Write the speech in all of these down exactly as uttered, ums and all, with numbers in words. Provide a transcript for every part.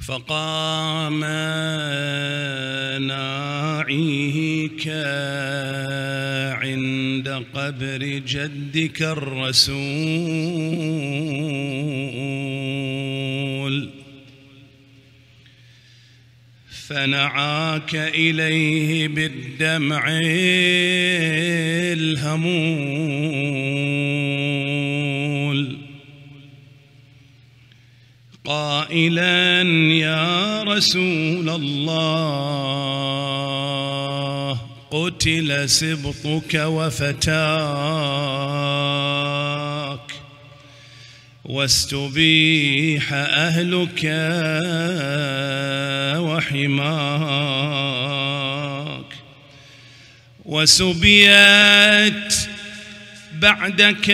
فقام ناعيك عند قبر جدك الرسول فنعاك إليه بالدمع الهمول قائلا يا رسول الله قتل سبطك وفتاك واستبيح أهلك وحماك وسبيت بعدك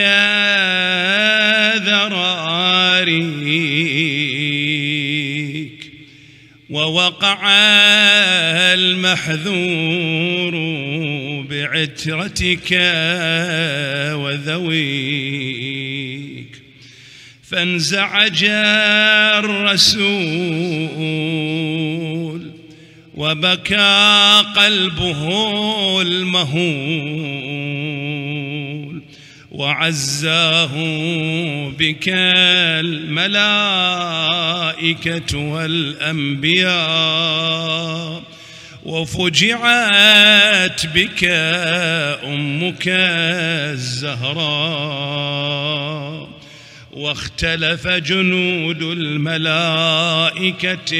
ذراريك ووقع المحذور بعترتك وذويك فانزعج الرسول وبكى قلبه المهول وعزاه بك الملائكة والأنبياء وفجعت بك أمك الزهراء واختلف جنود الملائكة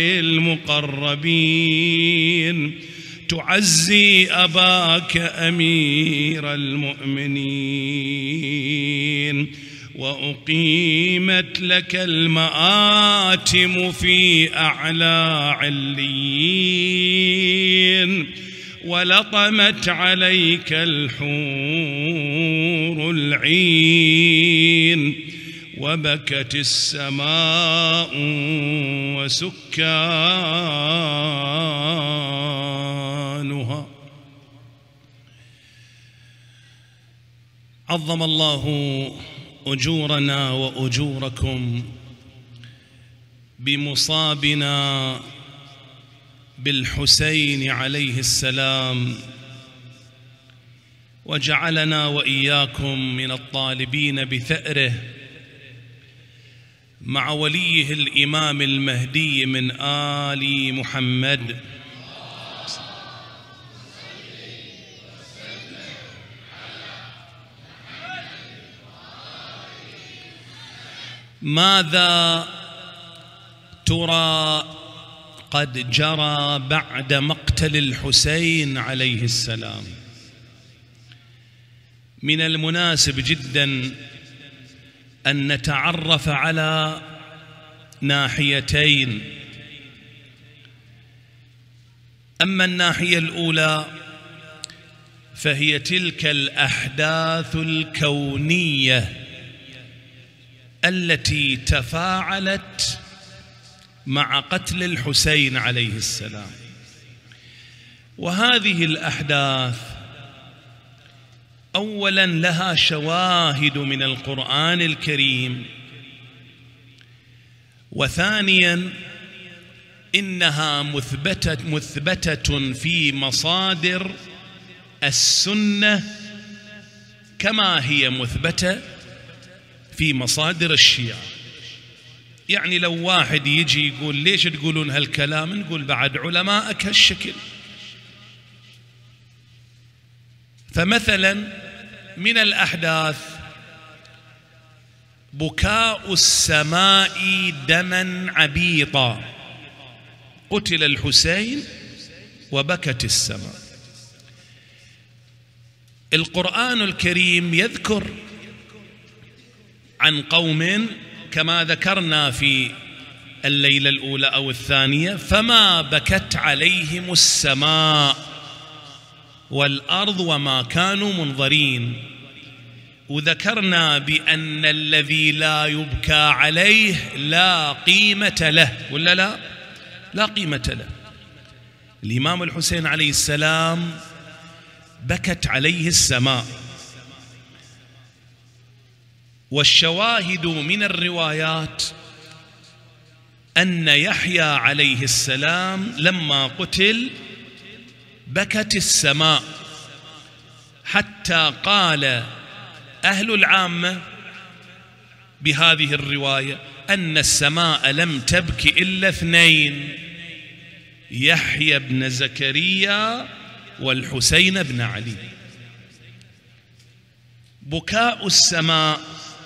المقربين تعزي أباك أمير المؤمنين وأقيمت لك المآتم في أعلى عليين ولطمت عليك الحور العين وبكت السماء وسكانها. عظم الله أجورنا وأجوركم بمصابنا بالحسين عليه السلام وجعلنا وإياكم من الطالبين بثأره مع وليه الإمام المهدي من آل محمد. ماذا ترى قد جرى بعد مقتل الحسين عليه السلام؟ من المناسب جدا أن نتعرف على ناحيتين. أما الناحية الأولى فهي تلك الأحداث الكونية التي تفاعلت مع قتل الحسين عليه السلام، وهذه الأحداث أولاً لها شواهد من القرآن الكريم، وثانياً إنها مثبتة مثبتة في مصادر السنة كما هي مثبتة في مصادر الشيعة. يعني لو واحد يجي يقول ليش تقولون هالكلام، نقول بعد علماءك هالشكل. فمثلا من الأحداث بكاء السماء دما عبيطا، قتل الحسين وبكت السماء. القرآن الكريم يذكر عن قوم كما ذكرنا في الليلة الأولى أو الثانية، فما بكت عليهم السماء والأرض وما كانوا منظرين. وذكرنا بأن الذي لا يبكى عليه لا قيمة له، ولا لا؟ لا قيمة له. الإمام الحسين عليه السلام بكت عليه السماء، والشواهد من الروايات أن يحيى عليه السلام لما قتل بكت السماء، حتى قال أهل العامة بهذه الرواية أن السماء لم تبكي إلا اثنين: يحيى بن زكريا والحسين بن علي. بكاء السماء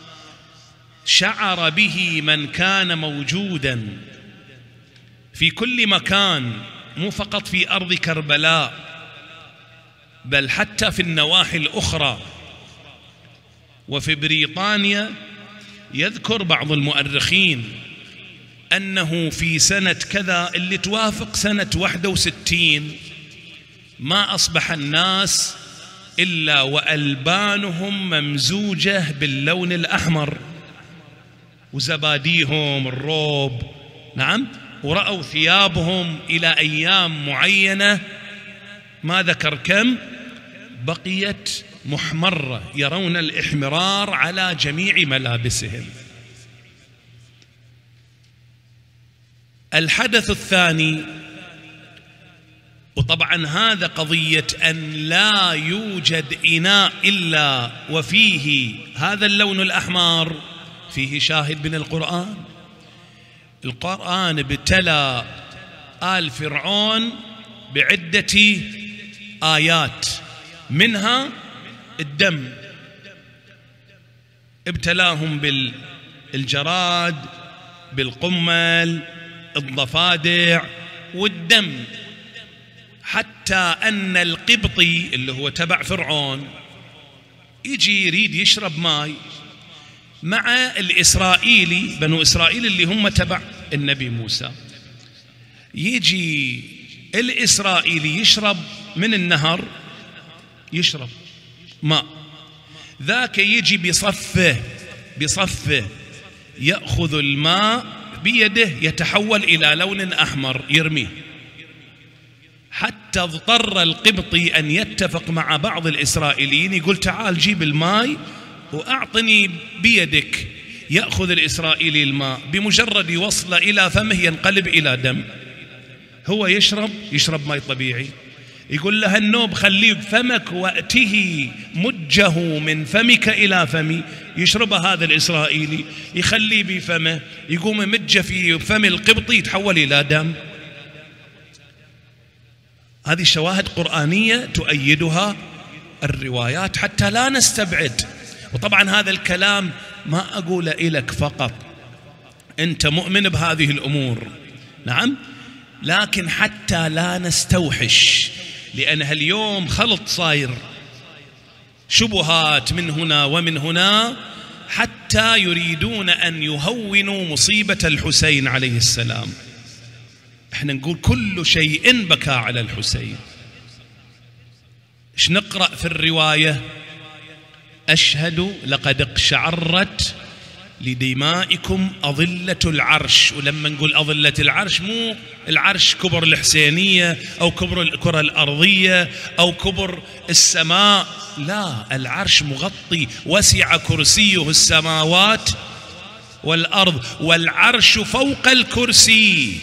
شعر به من كان موجودا في كل مكان، مو فقط في أرض كربلاء بل حتى في النواحي الأخرى. وفي بريطانيا يذكر بعض المؤرخين أنه في سنة كذا اللي توافق سنة واحدة وستين ما أصبح الناس إلا وألبانهم ممزوجة باللون الأحمر، وزباديهم الروب، نعم، ورأوا ثيابهم إلى أيام معينة ما ذكر كم بقيت محمرة، يرون الإحمرار على جميع ملابسهم. الحدث الثاني، وطبعا هذا قضية أن لا يوجد إناء إلا وفيه هذا اللون الأحمر، فيه شاهد من القرآن. القرآن ابتلى آل فرعون بعدة آيات، منها الدم، ابتلاهم بالجراد، بالقمل، الضفادع والدم، حتى أن القبطي اللي هو تبع فرعون يجي يريد يشرب ماء مع الإسرائيلي، بنو إسرائيل اللي هم تبع النبي موسى، يجي الإسرائيلي يشرب من النهر، يشرب ماء، ذاك يجي بصفه بصفه يأخذ الماء بيده يتحول إلى لون أحمر يرميه، حتى اضطر القبطي أن يتفق مع بعض الإسرائيليين يقول تعال جيب الماء وأعطني بيدك. يأخذ الإسرائيلي الماء، بمجرد يوصل إلى فمه ينقلب إلى دم. هو يشرب يشرب ماء طبيعي، يقول له النوب خليه بفمك وأته مجه من فمك إلى فمي. يشرب هذا الإسرائيلي يخليه بفمه، يقوم مجه في فم القبطي يتحول إلى دم. هذه شواهد قرآنية تؤيدها الروايات حتى لا نستبعد. وطبعا هذا الكلام ما أقول إلك فقط أنت مؤمن بهذه الأمور، نعم، لكن حتى لا نستوحش، لأنها اليوم خلط صاير، شبهات من هنا ومن هنا، حتى يريدون أن يهونوا مصيبة الحسين عليه السلام. احنا نقول كل شيء بكى على الحسين. ايش نقرأ في الرواية؟ أشهد لقد اقشعرت لدمائكم أظلة العرش. ولما نقول أظلة العرش مو العرش كبر الحسينية أو كبر الكرة الأرضية أو كبر السماء، لا، العرش مغطي، وسع كرسيه السماوات والأرض والعرش فوق الكرسي.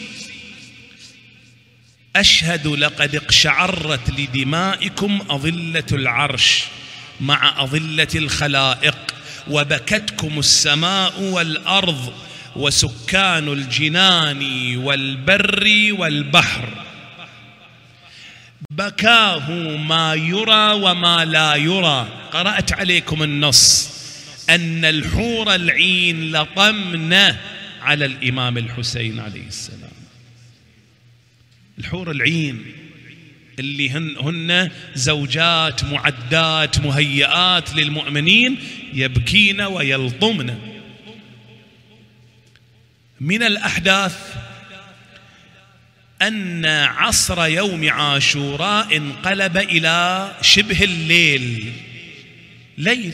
أشهد لقد اقشعرت لدمائكم أظلة العرش مع أظلة الخلائق، وبكتكم السماء والأرض وسكان الجنان والبر والبحر. بكاه ما يرى وما لا يرى. قرأت عليكم النص أن الحور العين لطمن على الإمام الحسين عليه السلام. الحور العين اللي هن, هن زوجات معدات مهيئات للمؤمنين يبكين ويلطمن. من الأحداث أن عصر يوم عاشوراء انقلب إلى شبه الليل، ليل،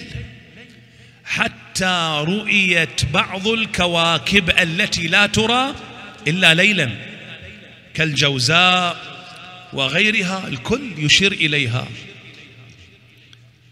حتى رؤيت بعض الكواكب التي لا ترى إلا ليلا كالجوزاء وغيرها، الكل يشير إليها.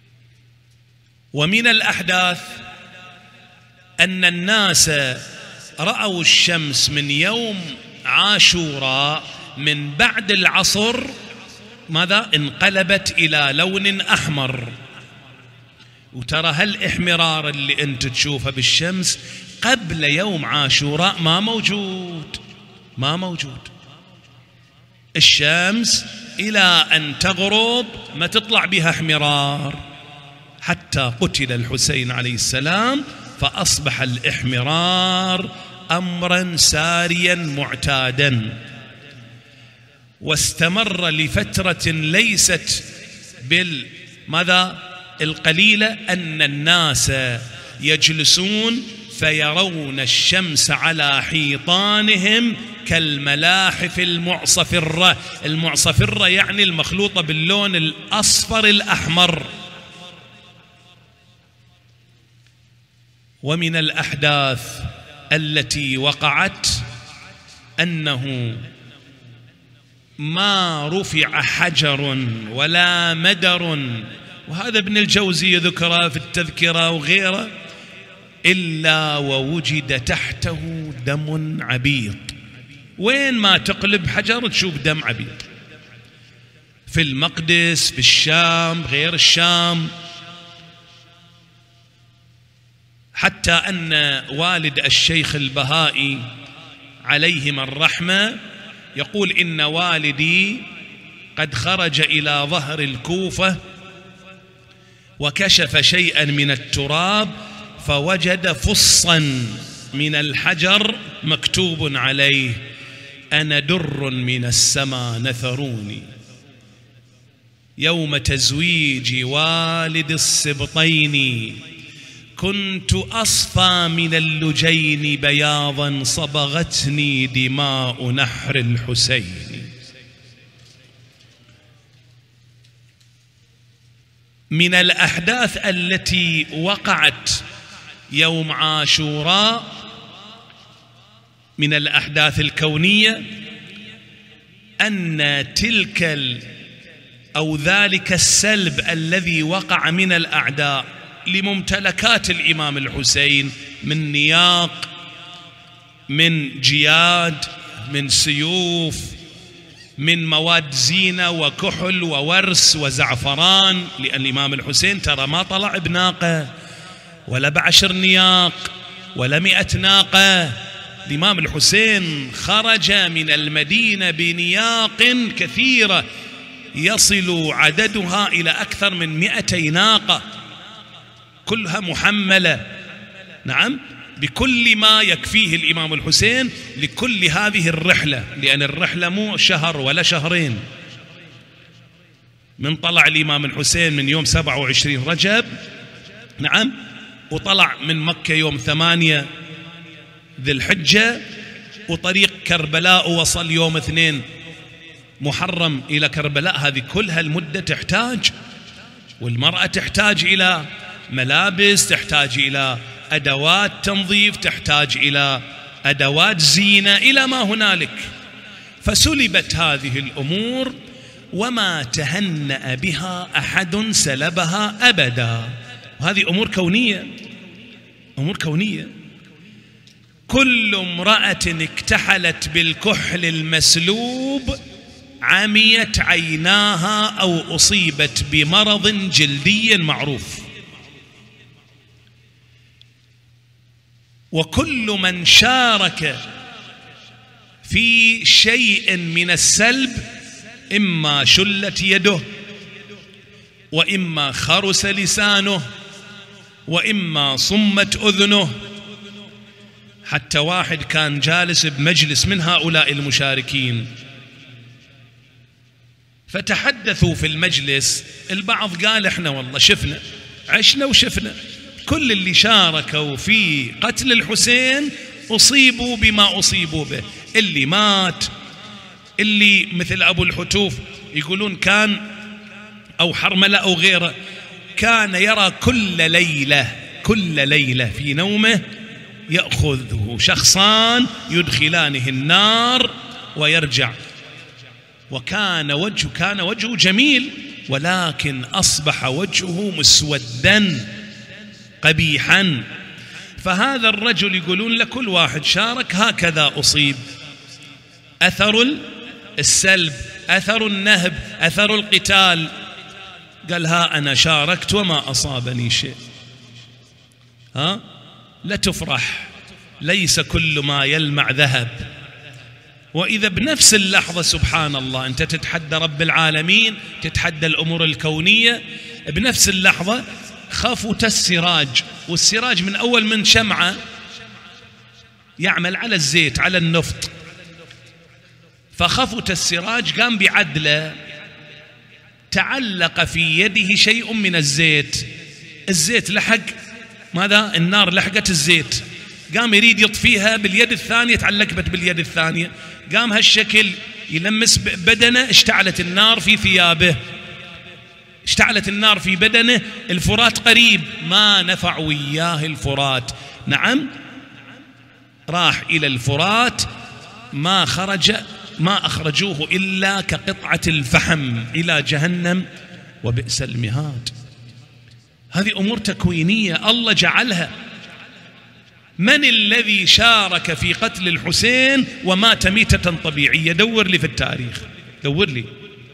ومن الأحداث أن الناس رأوا الشمس من يوم عاشوراء من بعد العصر ماذا؟ انقلبت إلى لون أحمر. وترى هالإحمرار اللي أنت تشوفه بالشمس قبل يوم عاشوراء ما موجود، ما موجود. الشمس إلى أن تغرب ما تطلع بها احمرار، حتى قتل الحسين عليه السلام فأصبح الإحمرار أمرا ساريا معتادا، واستمر لفترة ليست بالماذا القليلة أن الناس يجلسون فيرون الشمس على حيطانهم كالملاحف المعصفرة. المعصفرة يعني المخلوطة باللون الأصفر الأحمر. ومن الأحداث التي وقعت أنه ما رفع حجر ولا مدر، وهذا ابن الجوزي ذكره في التذكرة وغيره، إلا ووجد تحته دم عبيط. وين ما تقلب حجر تشوف دم عبيط، في المقدس، في الشام، غير الشام. حتى أن والد الشيخ البهائي عليهما الرحمة يقول إن والدي قد خرج إلى ظهر الكوفة وكشف شيئا من التراب فوجد فصا من الحجر مكتوب عليه: أنا در من السماء نثروني يوم تزويج والد السبطين، كنت أصفى من اللجين بياضا صبغتني دماء نحر الحسين. من الأحداث التي وقعت يوم عاشوراء من الأحداث الكونية أن تلك أو ذلك السلب الذي وقع من الأعداء لممتلكات الإمام الحسين من نياق، من جياد، من سيوف، من مواد زينة وكحل وورس وزعفران، لأن الإمام الحسين ترى ما طلع بناقة ولا بعشر نياق ولا مئة ناقة. الإمام الحسين خرج من المدينة بنياق كثيرة يصل عددها إلى أكثر من مئتي ناقة كلها محملة، نعم، بكل ما يكفيه الإمام الحسين لكل هذه الرحلة، لأن الرحلة مو شهر ولا شهرين. من طلع الإمام الحسين من يوم سبعة وعشرين رجب، نعم، وطلع من مكة يوم ثمانية ذي الحجة، وطريق كربلاء وصل يوم اثنين محرم إلى كربلاء. هذه كلها المدة تحتاج، والمرأة تحتاج إلى ملابس، تحتاج إلى أدوات تنظيف، تحتاج إلى أدوات زينة، إلى ما هنالك. فسلبت هذه الأمور وما تهنأ بها أحد سلبها أبدا. وهذه أمور كونية، أمور كونية. كل امرأة اكتحلت بالكحل المسلوب عميت عيناها أو أصيبت بمرض جلدي معروف. وكل من شارك في شيء من السلب إما شلت يده، وإما خرس لسانه، وإما صمت أذنه. حتى واحد كان جالس بمجلس من هؤلاء المشاركين، فتحدثوا في المجلس، البعض قال احنا والله شفنا، عشنا وشفنا، كل اللي شاركوا في قتل الحسين أصيبوا بما أصيبوا به. اللي مات، اللي مثل أبو الحتوف يقولون كان، أو حرملة أو غيره، كان يرى كل ليلة كل ليلة في نومه يأخذه شخصان يدخلانه النار ويرجع. وكان وجه كان وجهه جميل، ولكن أصبح وجهه مسودا قبيحا. فهذا الرجل يقولون لكل واحد شارك هكذا أصيب، أثر السلب، أثر النهب، أثر القتال. قال ها أنا شاركت وما أصابني شيء. ها لا تفرح، ليس كل ما يلمع ذهب. وإذا بنفس اللحظة سبحان الله أنت تتحدى رب العالمين، تتحدى الأمور الكونية، بنفس اللحظة خفت السراج، والسراج من أول من شمعة يعمل على الزيت على النفط، فخفت السراج قام بعدله، تعلق في يده شيء من الزيت، الزيت لحق ماذا؟ النار لحقت الزيت، قام يريد يطفيها باليد الثانية، تعلقت باليد الثانية، قام هالشكل يلمس بدنه، اشتعلت النار في ثيابه، اشتعلت النار في بدنه. الفرات قريب، ما نفع وياه الفرات، نعم راح إلى الفرات، ما خرج ما أخرجوه إلا كقطعة الفحم إلى جهنم وبئس المهاد. هذه أمور تكوينية الله جعلها. من الذي شارك في قتل الحسين ومات ميتة طبيعية؟ دور لي في التاريخ، دور لي.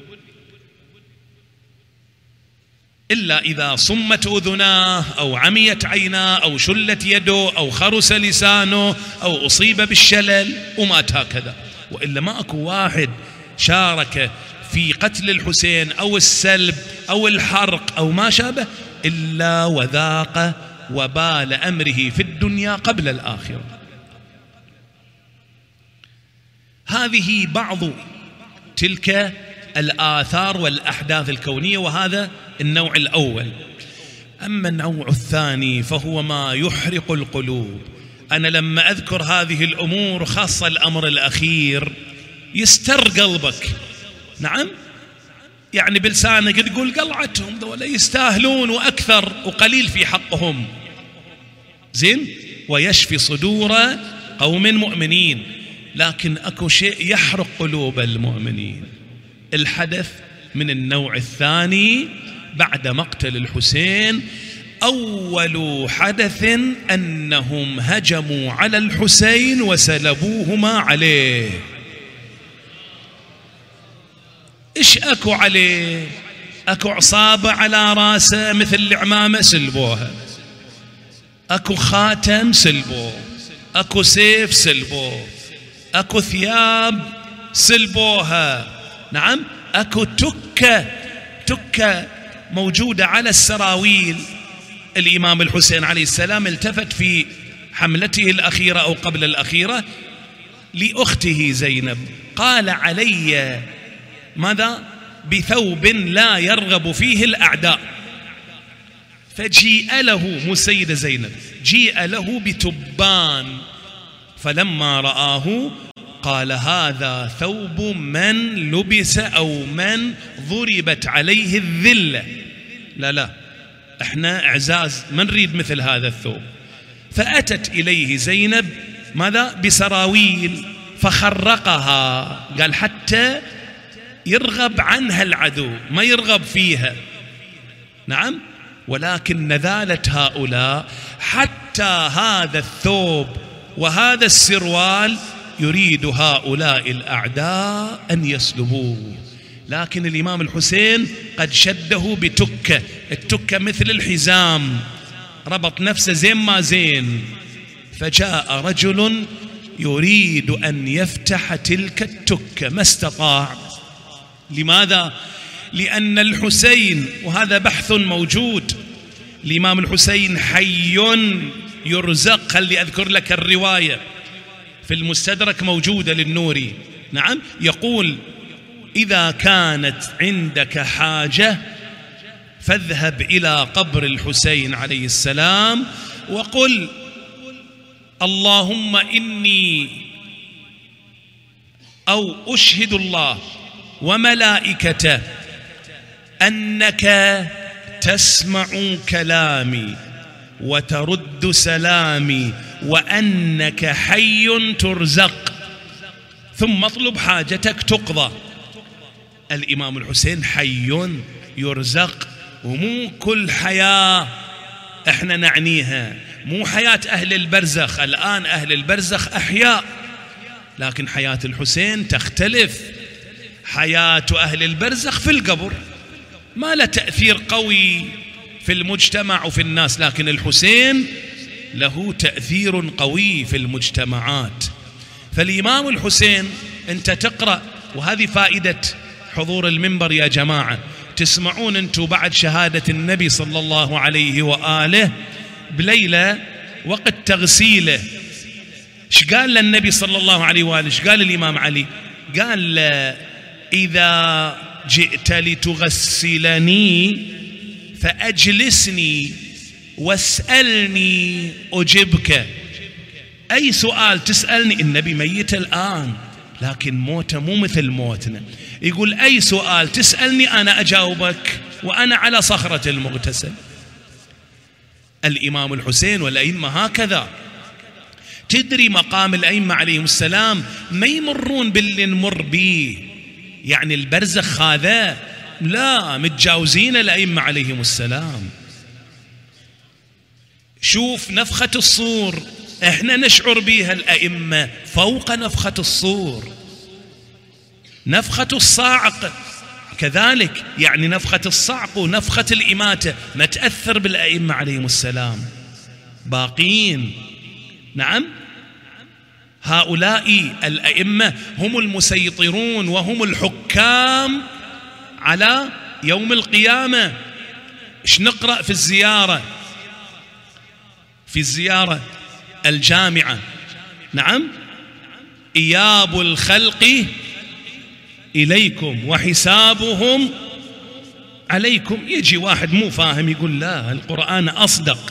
إلا إذا صمت أذناه أو عميت عيناه أو شلت يده أو خرس لسانه أو أصيب بالشلل ومات هكذا، وإلا ما أكو واحد شارك في قتل الحسين أو السلب أو الحرق أو ما شابه إلا وذاق وبال أمره في الدنيا قبل الآخرة. هذه بعض تلك الآثار والأحداث الكونية، وهذا النوع الأول. أما النوع الثاني فهو ما يحرق القلوب. أنا لما أذكر هذه الأمور خاصة الأمر الأخير يستر قلبك، نعم يعني بلسانك تقول قلعتهم ذولا يستاهلون وأكثر وقليل في حقهم، زين، ويشفي صدور قوم مؤمنين. لكن أكو شيء يحرق قلوب المؤمنين، الحدث من النوع الثاني بعد مقتل الحسين. أول حدث أنهم هجموا على الحسين وسلبوهما عليه. إيش أكو عليه؟ أكو عصابة على راسه مثل العمامة سلبوها، أكو خاتم سلبوه، أكو سيف سلبوه، أكو ثياب سلبوها، نعم أكو تكة تكة موجودة على السراويل. الإمام الحسين عليه السلام التفت في حملته الأخيرة أو قبل الأخيرة لأخته زينب، قال علي ماذا؟ بثوب لا يرغب فيه الأعداء. فجيء له مسيدة زينب، جيء له بتبان، فلما رآه قال هذا ثوب من لبس أو من ضربت عليه الذلة، لا لا احنا اعزاز ما نريد مثل هذا الثوب. فأتت إليه زينب ماذا؟ بسراويل فخرقها، قال حتى يرغب عنها العدو، ما يرغب فيها، نعم. ولكن نذالة هؤلاء حتى هذا الثوب وهذا السروال يريد هؤلاء الأعداء أن يسلبوه، لكن الإمام الحسين قد شده بتكة، التكة مثل الحزام، ربط نفسه زين ما زين. فجاء رجل يريد أن يفتح تلك التكة ما استطاع. لماذا؟ لأن الحسين، وهذا بحث موجود، الإمام الحسين حي يرزق. خلي أذكر لك الرواية في المستدرك موجودة للنوري، نعم، يقول إذا كانت عندك حاجة فاذهب إلى قبر الحسين عليه السلام وقل اللهم إني أو أشهد الله وملائكته أنك تسمع كلامي وترد سلامي وأنك حي ترزق، ثم اطلب حاجتك تقضى. الإمام الحسين حي يرزق، ومو كل حياة احنا نعنيها، مو حياة أهل البرزخ. الآن أهل البرزخ أحياء، لكن حياة الحسين تختلف. حياة أهل البرزخ في القبر، ما له تأثير قوي في المجتمع وفي الناس، لكن الحسين له تأثير قوي في المجتمعات. فالإمام الحسين أنت تقرأ، وهذه فائدة حضور المنبر يا جماعة، تسمعون أنتم بعد شهادة النبي صلى الله عليه وآله بليلة وقت تغسيله، ايش قال للنبي صلى الله عليه وآله؟ ايش قال الإمام علي؟ قال إذا جئت لتغسلني فأجلسني واسألني أجبك. أي سؤال تسألني، النبي ميت الآن لكن موته مو مثل موتنا، يقول أي سؤال تسألني أنا أجاوبك وأنا على صخرة المغتسل. الإمام الحسين والأئمة هكذا. تدري مقام الأئمة عليهم السلام ما يمرون باللي نمر به، يعني البرزخ هذا لا، متجاوزين الأئمة عليهم السلام. شوف نفخة الصور احنا نشعر بها، الأئمة فوق نفخة الصور. نفخة الصاعق كذلك، يعني نفخة الصعق ونفخة الإماتة ما تأثر بالأئمة عليهم السلام، باقين. نعم، هؤلاء الأئمة هم المسيطرون وهم الحكام على يوم القيامة. ايش نقرأ في الزيارة؟ في الزيارة الجامعة، نعم، إياب الخلق إليكم وحسابهم عليكم. يجي واحد مو فاهم يقول لا، القرآن أصدق،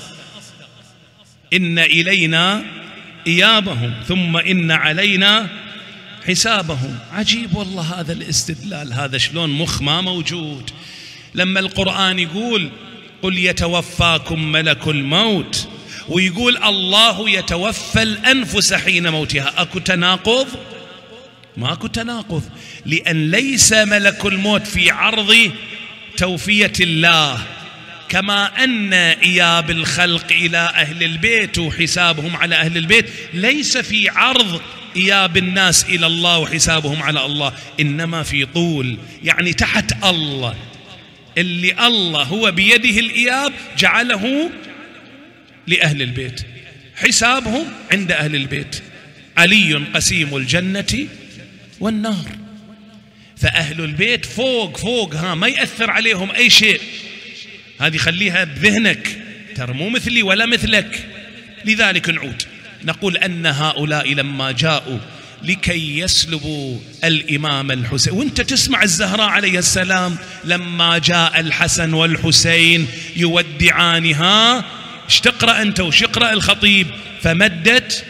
إن إلينا إيابهم ثم إن علينا حسابهم. عجيب والله هذا الاستدلال، هذا شلون مخ ما موجود. لما القرآن يقول قل يتوفاكم ملك الموت، ويقول الله يتوفى الأنفس حين موتها، أكو تناقض؟ ماكو تناقض، لأن ليس ملك الموت في عرض توفية الله، كما أن إياب الخلق إلى أهل البيت وحسابهم على أهل البيت ليس في عرض إياب الناس إلى الله وحسابهم على الله، إنما في طول، يعني تحت الله. اللي الله هو بيده الإياب جعله لأهل البيت، حسابهم عند أهل البيت. علي قسيم الجنة والنار، فأهل البيت فوق فوق، ها ما يأثر عليهم أي شيء. هذه خليها بذهنك، ترى مو مثلي ولا مثلك. لذلك نعود نقول أن هؤلاء لما جاءوا لكي يسلبوا الإمام الحسين، وانت تسمع الزهراء عليه السلام لما جاء الحسن والحسين يودعانها، ايش تقرأ أنت وش يقرأ الخطيب؟ فمدت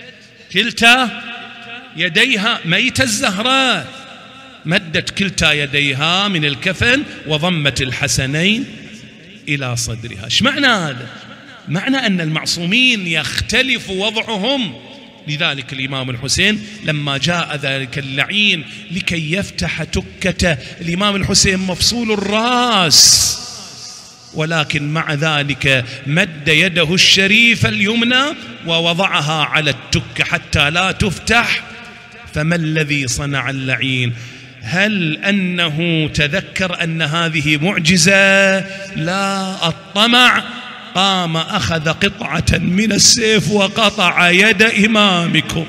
كلتا يديها، ميت الزهراء مدت كلتا يديها من الكفن وضمت الحسنين إلى صدرها. ايش معنى هذا؟ معنى أن المعصومين يختلف وضعهم. لذلك الإمام الحسين لما جاء ذلك اللعين لكي يفتح تكته، الإمام الحسين مفصول الرأس، ولكن مع ذلك مد يده الشريفة اليمنى ووضعها على التكة حتى لا تفتح. فما الذي صنع اللعين؟ هل أنه تذكر أن هذه معجزة؟ لا، الطمع. قام أخذ قطعة من السيف وقطع يد إمامكم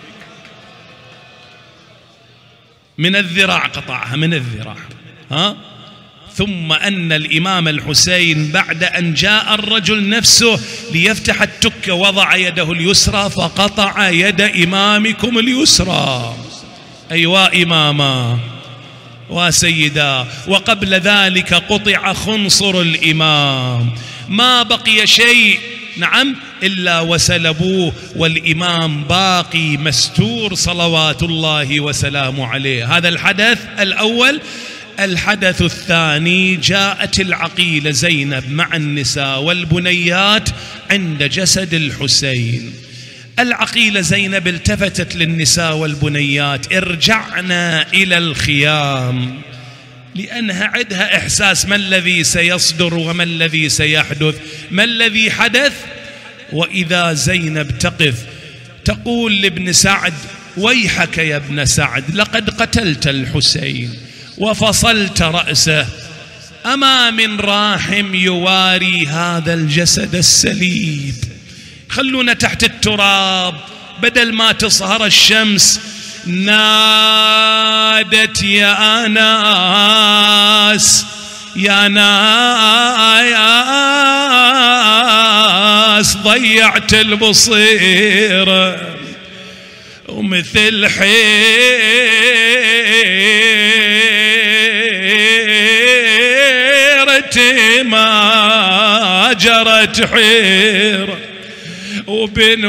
من الذراع، قطعها من الذراع. ها؟ ثم أن الإمام الحسين بعد أن جاء الرجل نفسه ليفتح التكة وضع يده اليسرى فقطع يد إمامكم اليسرى. أيوا إماما وسيدا. وقبل ذلك قطع خنصر الإمام، ما بقي شيء، نعم، إلا وسلبوه، والإمام باقي مستور صلوات الله وسلامه عليه. هذا الحدث الأول. الحدث الثاني، جاءت العقيلة زينب مع النساء والبنيات عند جسد الحسين. العقيلة زينب التفتت للنساء والبنيات: ارجعنا إلى الخيام، لأنها عندها إحساس ما الذي سيصدر وما الذي سيحدث. ما الذي حدث؟ وإذا زينب تقف تقول لابن سعد: ويحك يا ابن سعد، لقد قتلت الحسين وفصلت رأسه، أما من راحم يواري هذا الجسد السليب؟ خلونا تحت التراب بدل ما تصهر الشمس. نادت: يا ناس يا ناس ضيعت البصيرة، ومثل حيرتي ما جرت حيرة، وبن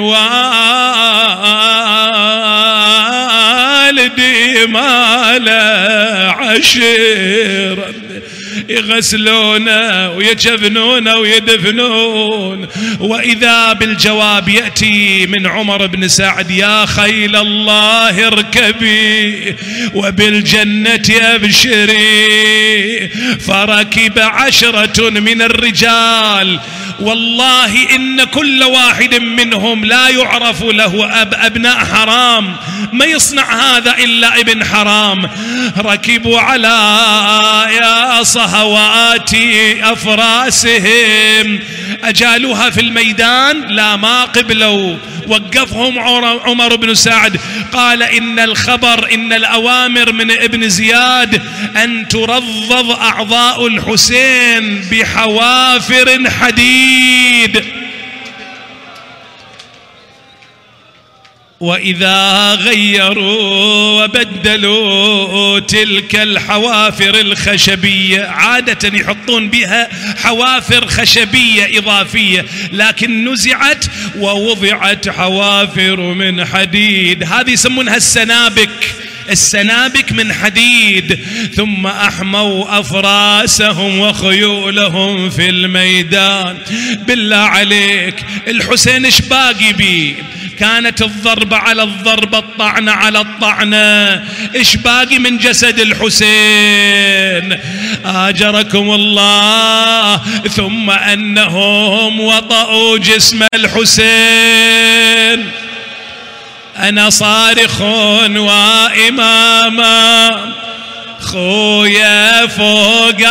والدي ما له عشيرة، يغسلونه ويجفنونه ويدفنون. وإذا بالجواب يأتي من عمر بن سعد: يا خيل الله اركبي وبالجنة أبشري. فركب عشرة من الرجال، والله إن كل واحد منهم لا يعرف له أب أبناء حرام، ما يصنع هذا إلا ابن حرام. ركبوا على يا صهوات أفراسهم، أجالوها في الميدان، لا ما قبلوا. وقفهم عمر بن سعد، قال: إن الخبر إن الأوامر من ابن زياد أن ترضض أعضاء الحسين بحوافر حديد. وإذا غيروا وبدلوا تلك الحوافر الخشبية، عادة يحطون بها حوافر خشبية إضافية، لكن نزعت ووضعت حوافر من حديد، هذه يسمونها السنابك، السنابك من حديد. ثم أحموا أفراسهم وخيولهم في الميدان. بالله عليك الحسين ايش باقي بيه؟ كانت الضربة على الضربة، الطعنة على الطعنة، ايش باقي من جسد الحسين؟ آجركم الله. ثم أنهم وطأوا جسم الحسين. أنا صارخ وإماما خويا فوق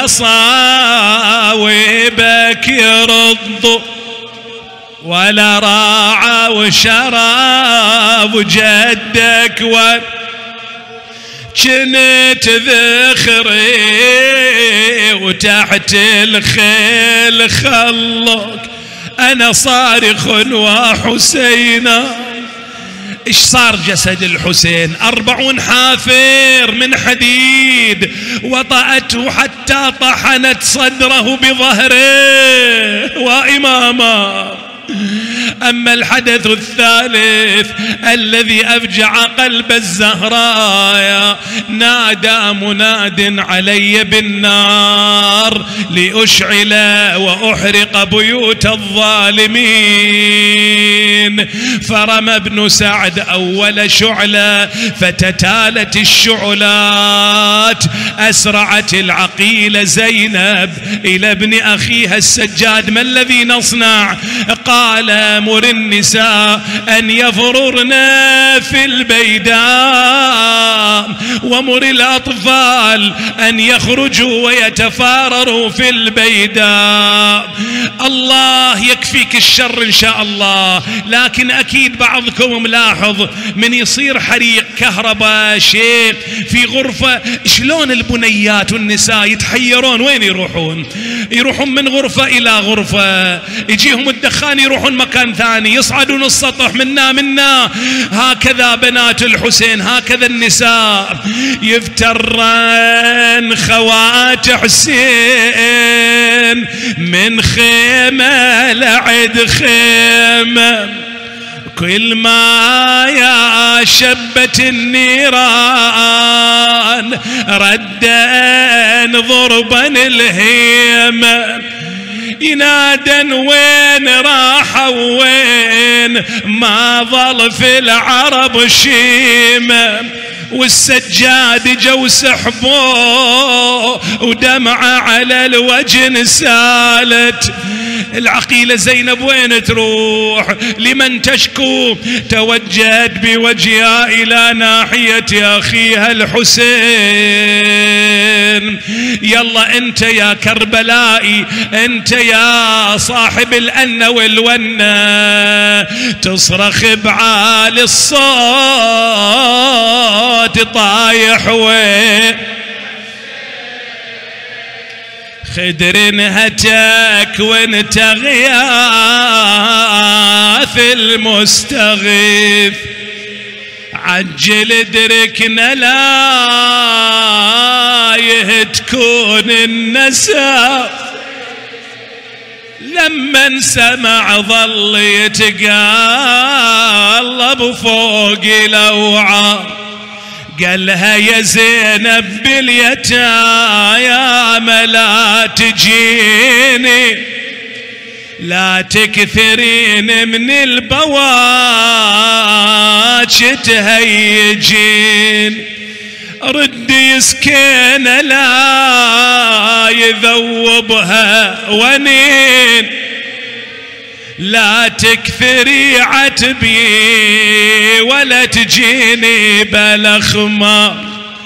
صاوبك يرض، ولا راعى وشراب جدك وكنت ذخري، وتحت الخيل خلوك. أنا صارخ وحسينا. إيش صار جسد الحسين؟ أربعون حافر من حديد وطأته حتى طحنت صدره بظهره وإماما. أما الحدث الثالث الذي أفجع قلب الزهراء، نادى مناد علي بالنار لأشعل وأحرق بيوت الظالمين. فرمى ابن سعد أول شعلة، فتتالت الشعلات، أسرعت العقيلة زينب إلى ابن أخيها السجاد: ما الذي نصنع؟ قال: مر النساء أن يفررن في البيداء، ومر الأطفال أن يخرجوا ويتفارروا في البيداء. الله يكفيك الشر إن شاء الله. لكن أكيد بعضكم ملاحظ من يصير حريق كهرباء شيء في غرفة، شلون البنيات والنساء يتحيرون وين يروحون؟ يروحون من غرفة إلى غرفة، يجيهم الدخان يروحون مكان ثاني، يصعدون السطح، منا منا. هكذا بنات الحسين، هكذا النساء يفترن خوات حسين من خيمة لعد خيمة. كل ما يا شبت النيران ردن ضربا الهيمة، ينادن وين راح وين، ما ظل في العرب شيمة. والسجاد جو سحبوه ودمعة على الوجه سالت، العقيلة زينب وين تروح؟ لمن تشكو؟ توجهت بوجهها إلى ناحية أخيها الحسين. يلا أنت يا كربلائي، أنت يا صاحب الأنة والونة، تصرخ بعالي الصوت طايح وين خدر نهتك وانت غياث المستغيث، عجل ادركنا لا يهتكون النساء. لما سمع ظل يتقلب فوق لوعه، قالها يا زينب باليتامى لا تجيني، لا تكثرين من البواج تهيجين، ردي يسكن لا يذوبها ونين، لا تكثري عتبي ولا تجيني بلخمار،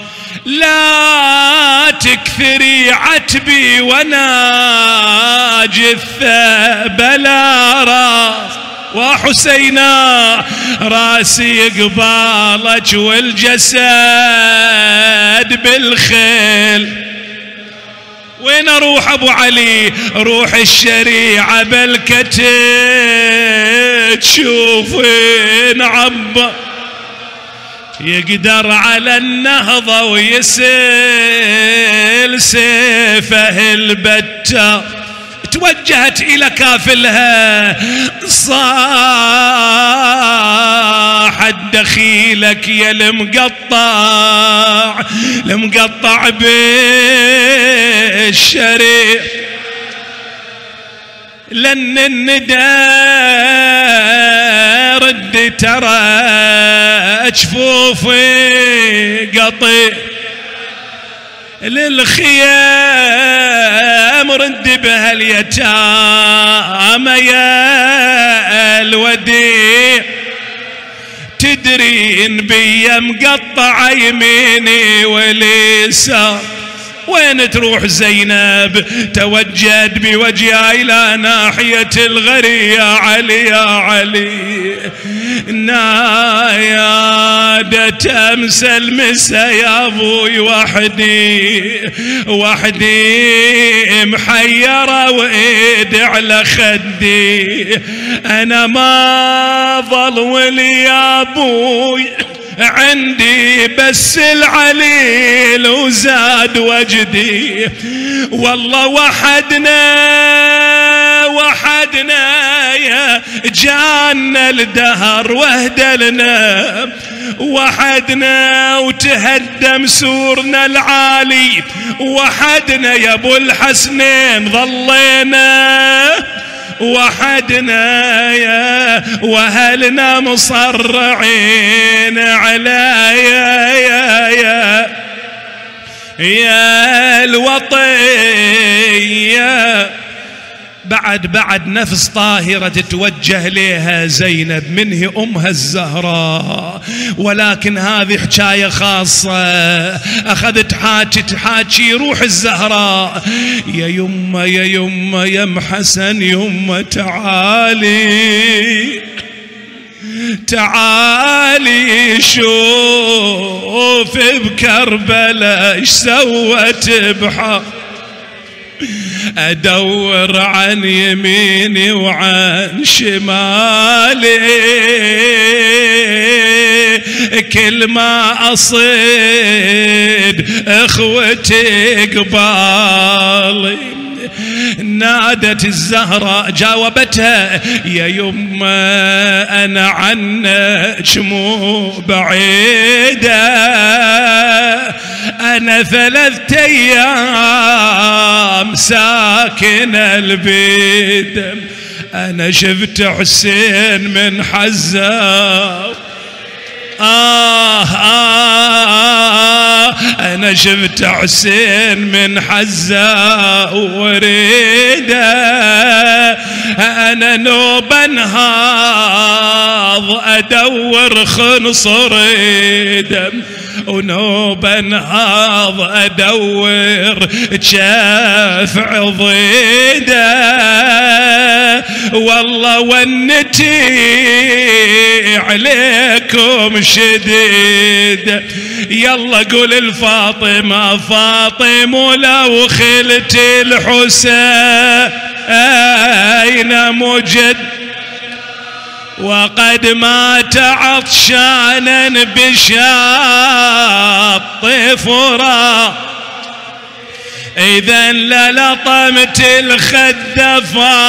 لا تكثري عتبي وانا جثة بلا راس، وحسينا راسي قبالك والجسد بالخيل. وين اروح ابو علي؟ روح الشريعة بالكتف تشوفين عبا يقدر على النهضة ويسيل سيفه البتة. توجهت إلى كافلها صاحت دخيلك يا المقطع، المقطع بالشريع، لن الندى رد ترى جفوفي قطيع، للخيام رد بها اليتامى يا الوديع، تدرين بيا مقطع يميني واليسار. وين تروح زينب؟ توجهت بوجهها إلى ناحية الغري. يا علي يا علي، نايادة أمس المسا يا أبوي، وحدي وحدي محيرة وإيد على خدي، أنا ما ظل ولي يا أبوي عندي بس العليل وزاد وجدي، والله وحدنا وحدنا يا جانا الدهر واهدلنا، وحدنا وتهدم سورنا العالي، وحدنا يا ابو الحسنين ظلينا، وحدنا يا واهلنا مصرعين على يا يا يا يا الوطية. بعد بعد نفس طاهرة تتوجه لها زينب، منه أمها الزهراء، ولكن هذه حكاية خاصة. أخذت حاجة تحاكي روح الزهراء، يا يمه يا يمه يا ام حسن، يمه تعالي تعالي شوف بكربلاء ايش سوت بحق، أدور عن يميني وعن شمالي، كل ما أصيد أخوتي قبالي. نادت الزهراء جاوبتها، يا يمه أنا عنك مو بعيدة، أنا ثلاثة أيام ساكن البيت، أنا شفت حسين من حزة. آه آه أنا شفت حسين من حزة وريده، أنا نوب انهاض أدور خنصر دم، ونوب انهاض أدور جاف عضيده، والله ونتي عليكم شديد. يلا قول الفاطمة فاطمة لو خلت الحسين مجد، وقد مات عطشانا بشاط فرا، إذا للطمت الخد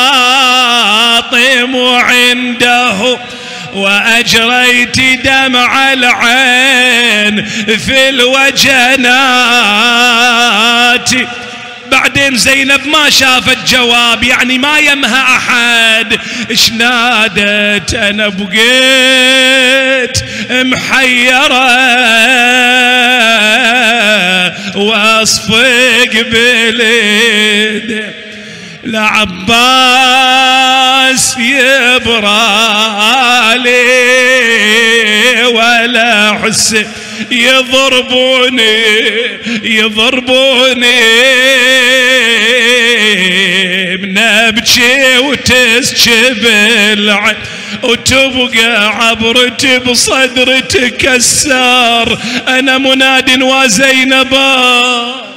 فاطم عنده، وأجريت دمع العين في الوجنات. بعدين زينب ما شافت جواب، يعني ما يمها أحد، إيش نادت؟ أنا بقيت محيرة واصفق باليد، لعباس يبرالي ولا حسين يضربوني يضربوني، بنبكي وتسكب العين، وتبقى عبرتي بصدري تكسر. أنا مناد وزينبا